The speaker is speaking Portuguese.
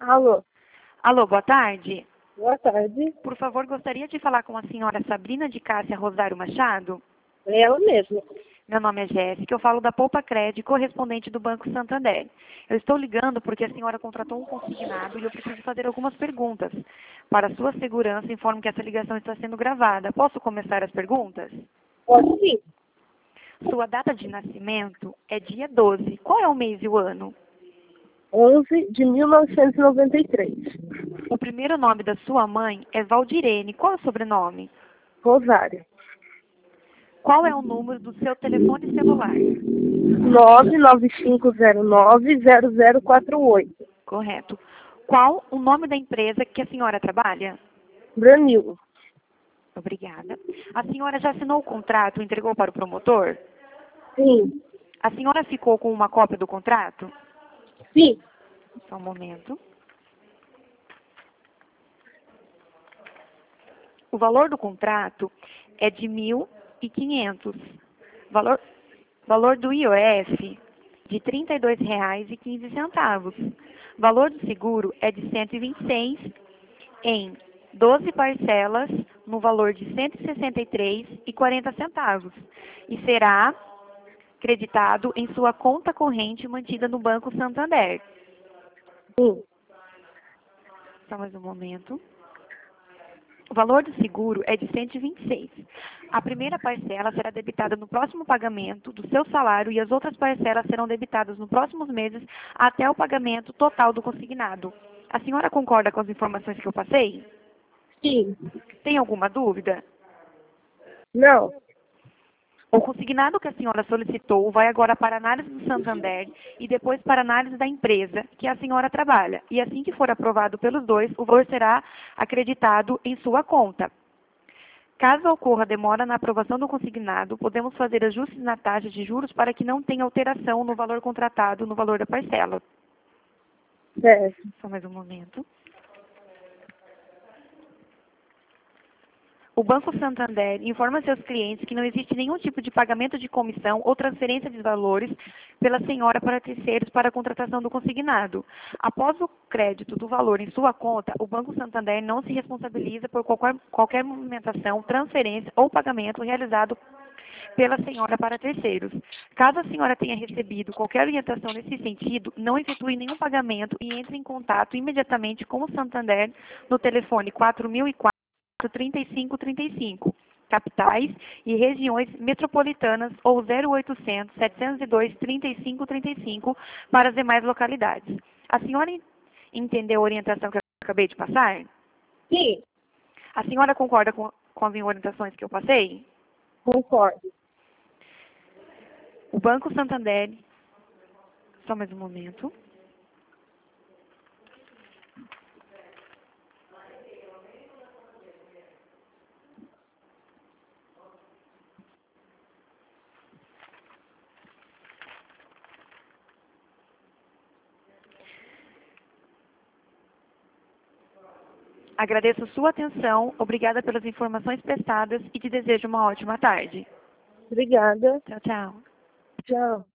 Alô, Alô, boa tarde. boa tarde. Por favor, gostaria de falar com a senhora Sabrina de Cássia Rosário Machado. É ela mesma. Meu nome é Jéssica, eu falo da Poupa Cred, correspondente do Banco Santander. Eu estou ligando porque a senhora contratou um consignado e eu preciso fazer algumas perguntas. Para sua segurança, informo que essa ligação está sendo gravada. Posso começar as perguntas? Pode sim. Sua data de nascimento é dia 12. Qual é o mês e o ano? 11 de 1993. O primeiro nome da sua mãe é Valdirene. Qual é o sobrenome? Rosário. Qual é o número do seu telefone celular? 995090048. Correto. Qual o nome da empresa que a senhora trabalha? Branil. Obrigada. A senhora já assinou o contrato e entregou para o promotor? Sim. A senhora ficou com uma cópia do contrato? Sim. Só um momento. O valor do contrato é de 1.500. Valor do IOF de R$ 32,15. Valor do seguro é de 126 em 12 parcelas no valor de R$ 163,40 e será creditado em sua conta corrente mantida no Banco Santander. Sim. Só mais um momento. O valor do seguro é de 126. A primeira parcela será debitada no próximo pagamento do seu salário e as outras parcelas serão debitadas nos próximos meses até o pagamento total do consignado. A senhora concorda com as informações que eu passei? Sim. Tem alguma dúvida? Não. O consignado que a senhora solicitou vai agora para a análise do Santander e depois para a análise da empresa que a senhora trabalha. E assim que for aprovado pelos dois, o valor será acreditado em sua conta. Caso ocorra demora na aprovação do consignado, podemos fazer ajustes na taxa de juros para que não tenha alteração no valor contratado no valor da parcela. Certo. Só mais um momento. O Banco Santander informa seus clientes que não existe nenhum tipo de pagamento de comissão ou transferência de valores pela senhora para terceiros para a contratação do consignado. Após o crédito do valor em sua conta, o Banco Santander não se responsabiliza por qualquer movimentação, transferência ou pagamento realizado pela senhora para terceiros. Caso a senhora tenha recebido qualquer orientação nesse sentido, não efetue nenhum pagamento e entre em contato imediatamente com o Santander no telefone 4004 3535, capitais e regiões metropolitanas ou 0800 702 3535 para as demais localidades. A senhora entendeu a orientação que eu acabei de passar? Sim. A senhora concorda com as orientações que eu passei? Concordo. O Banco Santander, só mais um momento. Agradeço sua atenção, obrigada pelas informações prestadas e te desejo uma ótima tarde. Obrigada. Tchau, tchau. Tchau.